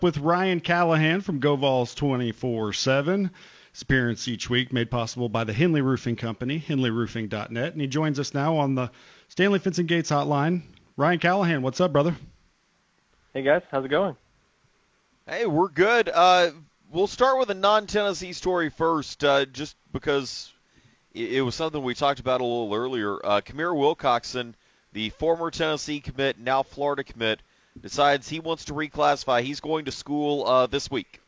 with Ryan Callahan from GoVols 24/7. His appearance each week made possible by the Henley Roofing Company, henleyroofing.net, and he joins us now on the Stanley Fence & Gates hotline. Ryan Callahan, what's up, brother? Hey, guys. How's it going? Hey, we're good. We'll start with a non-Tennessee story first, just because it was something we talked about a little earlier. Kamir Wilcoxon, the former Tennessee commit, now Florida commit, decides he wants to reclassify. He's going to school this week.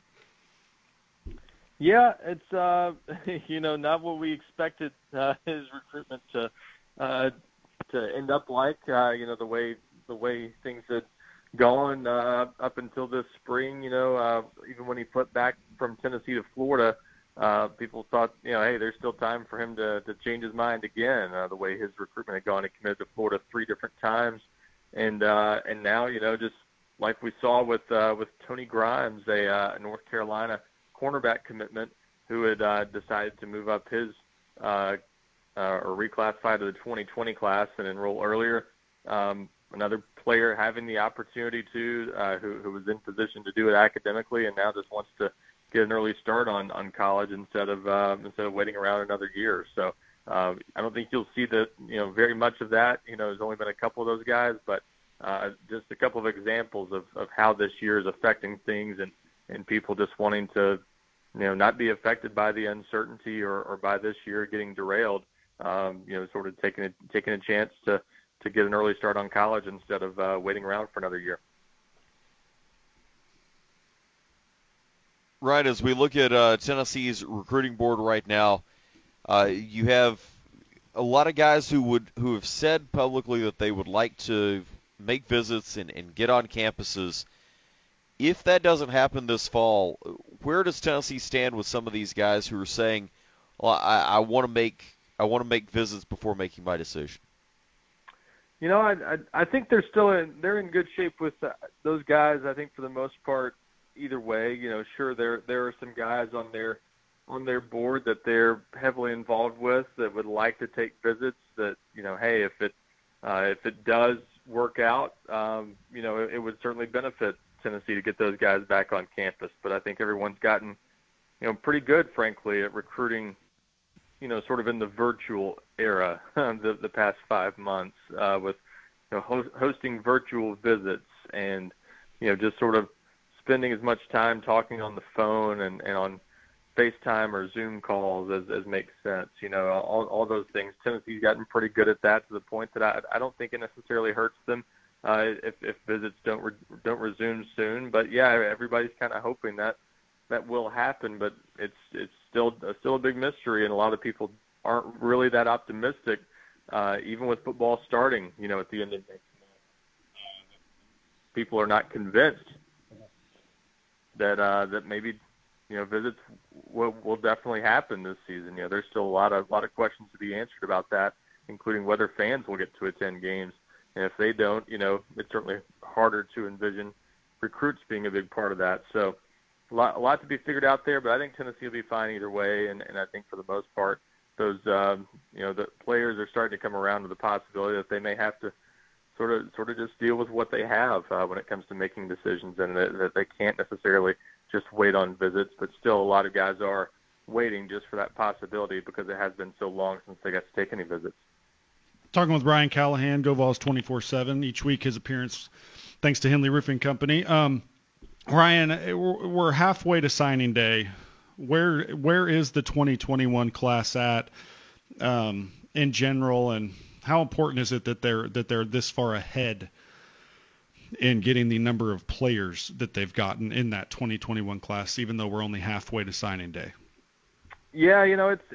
Yeah, it's not what we expected his recruitment to end up like. The way things had gone up until this spring. Even when he flipped back from Tennessee to Florida, people thought, hey, there's still time for him to change his mind again. The way his recruitment had gone, he committed to Florida 3 different times, and now, just like we saw with Tony Grimes, a North Carolina cornerback commitment, who had decided to move up his or reclassify to the 2020 class and enroll earlier. Another player having the opportunity to, who was in position to do it academically, and now just wants to get an early start on college instead of waiting around another year. So I don't think you'll see very much of that. There's only been a couple of those guys, but just a couple of examples of how this year is affecting things, and people just wanting to not be affected by the uncertainty or by this year getting derailed. Sort of taking a chance to get an early start on college instead of waiting around for another year. Right, as we look at Tennessee's recruiting board right now, you have a lot of guys who have said publicly that they would like to make visits and get on campuses. If that doesn't happen this fall, where does Tennessee stand with some of these guys who are saying, well, I want to make visits before making my decision? I think they're in good shape with those guys. I think for the most part, either way, sure there are some guys on their board that they're heavily involved with that would like to take visits. That hey, if it does work out, it would certainly benefit Tennessee to get those guys back on campus. But I think everyone's gotten pretty good, frankly, at recruiting. Sort of in the virtual era, the past 5 months, with hosting virtual visits and just sort of spending as much time talking on the phone and on FaceTime or Zoom calls as makes sense. All those things. Tennessee's gotten pretty good at that, to the point that I don't think it necessarily hurts them if visits don't resume soon. But yeah, everybody's kind of hoping that will happen, but it's still a big mystery, and a lot of people aren't really that optimistic, even with football starting, at the end of next month. People are not convinced that maybe visits will definitely happen this season. There's still a lot of questions to be answered about that, including whether fans will get to attend games, and if they don't, it's certainly harder to envision recruits being a big part of that. So a lot to be figured out there, but I think Tennessee will be fine either way, and I think for the most part, those the players are starting to come around to the possibility that they may have to sort of just deal with what they have when it comes to making decisions, and that they can't necessarily just wait on visits. But still, a lot of guys are waiting just for that possibility because it has been so long since they got to take any visits. Talking with Ryan Callahan, GoVols 24/7. Each week his appearance, thanks to Henley Roofing Company. Ryan, we're halfway to signing day. Where is the 2021 class at in general, and how important is it that they're this far ahead in getting the number of players that they've gotten in that 2021 class, even though we're only halfway to signing day? Yeah,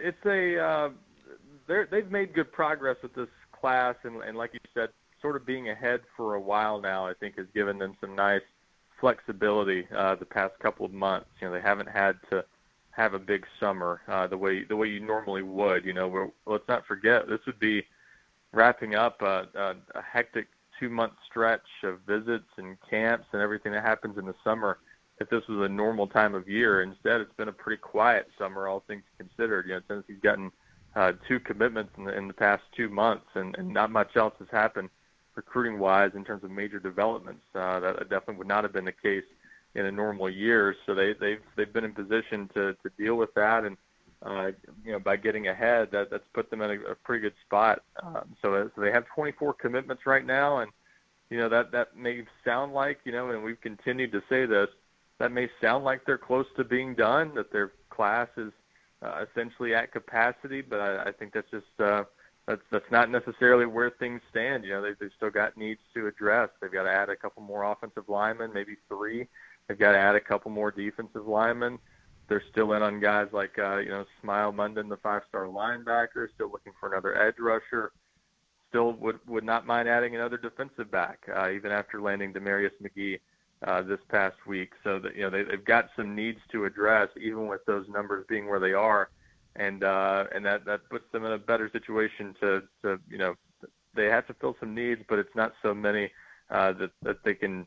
they've made good progress with this class, and like you said, sort of being ahead for a while now, I think, has given them some nice flexibility the past couple of months. They haven't had to have a big summer the way you normally would. Let's not forget, this would be wrapping up a hectic 2-month stretch of visits and camps and everything that happens in the summer if this was a normal time of year. Instead, it's been a pretty quiet summer, all things considered. Tennessee's gotten 2 commitments in the past 2 months, and not much else has happened recruiting-wise in terms of major developments. That definitely would not have been the case in a normal year. So they've been in position to deal with that, and by getting ahead, that's put them in a pretty good spot. So they have 24 commitments right now, and that may sound like, and we've continued to say this, that may sound like they're close to being done, that their class is essentially at capacity, but I think that's just that's not necessarily where things stand. They've still got needs to address. They've got to add a couple more offensive linemen, maybe 3. They've got to add a couple more defensive linemen. They're still in on guys like Smile Munden, the 5-star linebacker, still looking for another edge rusher. Still would not mind adding another defensive back, even after landing Demarius McGee this past week. So that they've got some needs to address, even with those numbers being where they are, and that puts them in a better situation to they have to fill some needs, but it's not so many that they can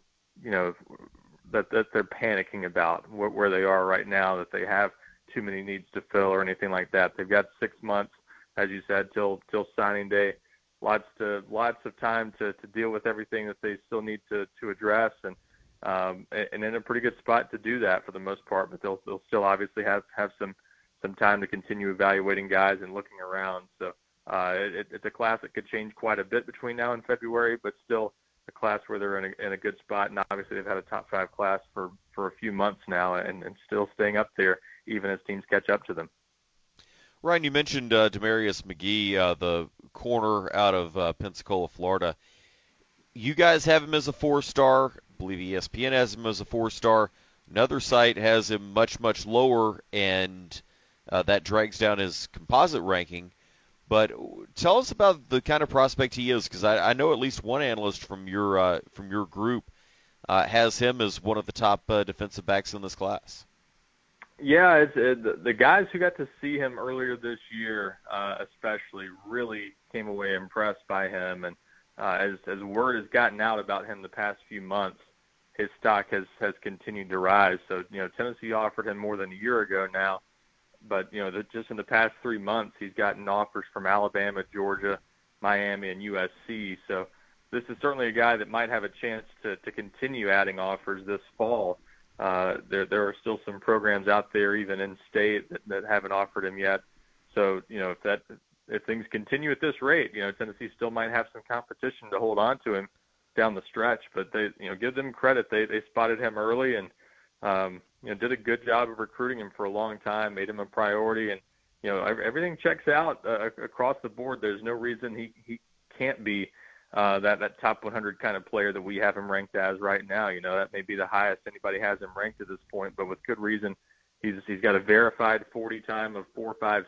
that they're panicking about where they are right now, that they have too many needs to fill or anything like that. They've got 6 months, as you said, till signing day. Lots of time to deal with everything that they still need to address, and in a pretty good spot to do that for the most part. But they'll still obviously have some time to continue evaluating guys and looking around. So it's a class that could change quite a bit between now and February, but still a class where they're in a good spot. And obviously they've had a top 5 class for a few months now, and still staying up there even as teams catch up to them. Ryan, you mentioned Demarius McGee, the corner out of Pensacola, Florida. You guys have him as a 4-star. I believe ESPN has him as a 4-star. Another site has him much, much lower, and that drags down his composite ranking. But tell us about the kind of prospect he is, because I know at least one analyst from your group has him as one of the top defensive backs in this class. Yeah, the guys who got to see him earlier this year, especially, really came away impressed by him. And as word has gotten out about him the past few months, his stock has continued to rise. So Tennessee offered him more than a year ago now, but just in the past 3 months, he's gotten offers from Alabama, Georgia, Miami, and USC. So this is certainly a guy that might have a chance to continue adding offers this fall. There are still some programs out there, even in state, that haven't offered him yet. So, if things continue at this rate, Tennessee still might have some competition to hold on to him down the stretch. But they, give them credit. They spotted him early and, did a good job of recruiting him for a long time, made him a priority, and everything checks out across the board. There's no reason he can't be that top 100 kind of player that we have him ranked as right now. That may be the highest anybody has him ranked at this point, but with good reason. He's got a verified 40 time of 4.56.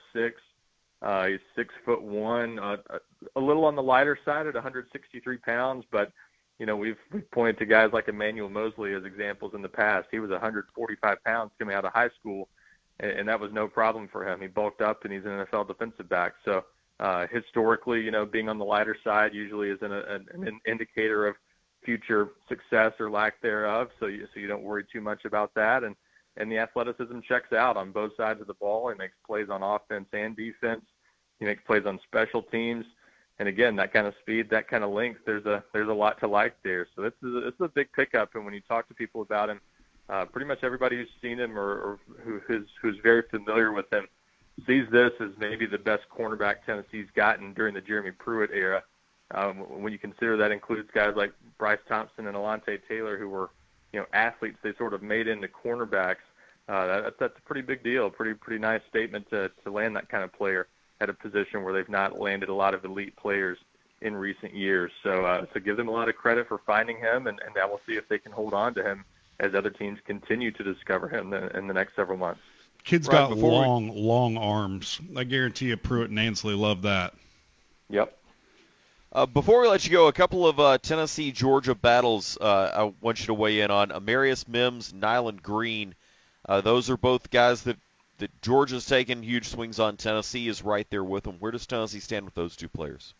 He's 6'1", a little on the lighter side at 163 pounds, but we've pointed to guys like Emmanuel Mosley as examples in the past. He was 145 pounds coming out of high school, and that was no problem for him. He bulked up, and he's an NFL defensive back. So historically, being on the lighter side usually is an indicator of future success or lack thereof. So you don't worry too much about that. And the athleticism checks out on both sides of the ball. He makes plays on offense and defense. He makes plays on special teams. And again, that kind of speed, that kind of length, there's a lot to like there. So this is a big pickup. And when you talk to people about him, pretty much everybody who's seen him or who's very familiar with him sees this as maybe the best cornerback Tennessee's gotten during the Jeremy Pruitt era. When you consider that includes guys like Bryce Thompson and Alontae Taylor, who were, athletes they sort of made into cornerbacks. That's a pretty big deal, pretty nice statement to land that kind of player at a position where they've not landed a lot of elite players in recent years. So give them a lot of credit for finding him, and now we'll see if they can hold on to him as other teams continue to discover him in the next several months. Kid's got long arms. I guarantee you Pruitt and Ansley love that. Yep. Before we let you go, a couple of Tennessee-Georgia battles I want you to weigh in on. Amarius Mims, Nyland Green. Those are both guys that Georgia's taken huge swings on. Tennessee is right there with them. Where does Tennessee stand with those two players?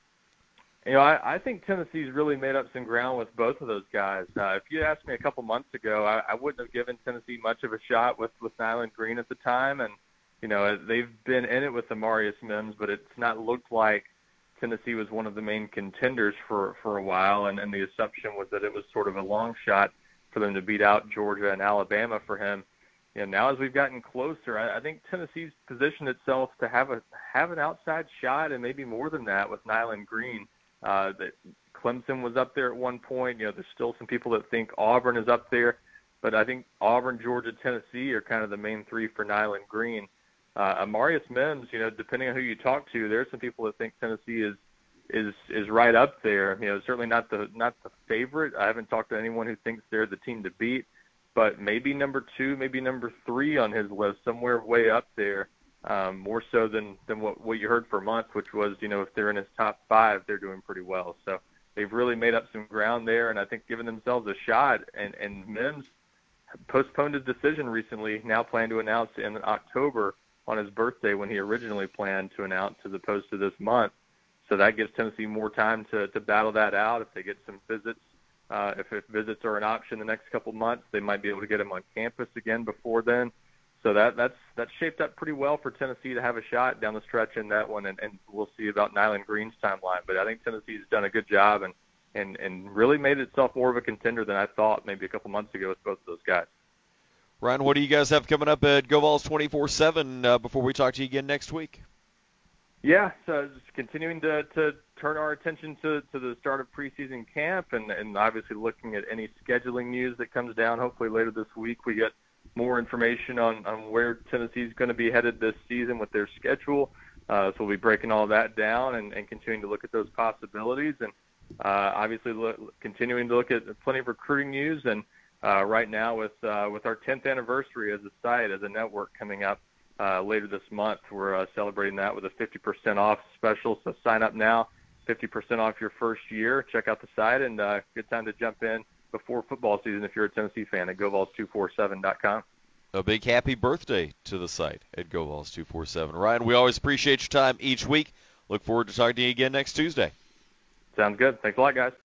I think Tennessee's really made up some ground with both of those guys. If you asked me a couple months ago, I wouldn't have given Tennessee much of a shot with Nyland Green at the time. And, they've been in it with Amarius Mims, but it's not looked like Tennessee was one of the main contenders for a while. And the assumption was that it was sort of a long shot for them to beat out Georgia and Alabama for him. Now as we've gotten closer, I think Tennessee's positioned itself to have an outside shot, and maybe more than that with Nyland Green. That Clemson was up there at one point. There's still some people that think Auburn is up there, but I think Auburn, Georgia, Tennessee are kind of the main three for Nyland Green. Amarius Mims, depending on who you talk to, there's some people that think Tennessee is right up there. Certainly not the favorite. I haven't talked to anyone who thinks they're the team to beat, but maybe number 2, maybe number 3 on his list, somewhere way up there, more so than what you heard for months, which was, if they're in his top 5, they're doing pretty well. So they've really made up some ground there, and I think given themselves a shot. And Mims postponed his decision recently, now plan to announce in October on his birthday when he originally planned to announce, as opposed to this month. So that gives Tennessee more time to battle that out. If they get some visits, if visits are an option the next couple months, they might be able to get him on campus again before then. So that's shaped up pretty well for Tennessee to have a shot down the stretch in that one, and we'll see about Nyland Green's timeline. But I think Tennessee's done a good job and really made itself more of a contender than I thought maybe a couple months ago with both of those guys. Ryan, what do you guys have coming up at GoVols 24/7 before we talk to you again next week? Yeah, so just continuing to turn our attention to the start of preseason camp and obviously looking at any scheduling news that comes down. Hopefully later this week we get more information on where Tennessee's going to be headed this season with their schedule. So we'll be breaking all that down and continuing to look at those possibilities, and obviously continuing to look at plenty of recruiting news. And right now with our 10th anniversary as a site, as a network coming up later this month, we're celebrating that with a 50% off special. So sign up now, 50% off your first year. Check out the site, and good time to jump in before football season if you're a Tennessee fan at GoVols247.com. A big happy birthday to the site at GoVols247. Ryan, we always appreciate your time each week. Look forward to talking to you again next Tuesday. Sounds good. Thanks a lot, guys.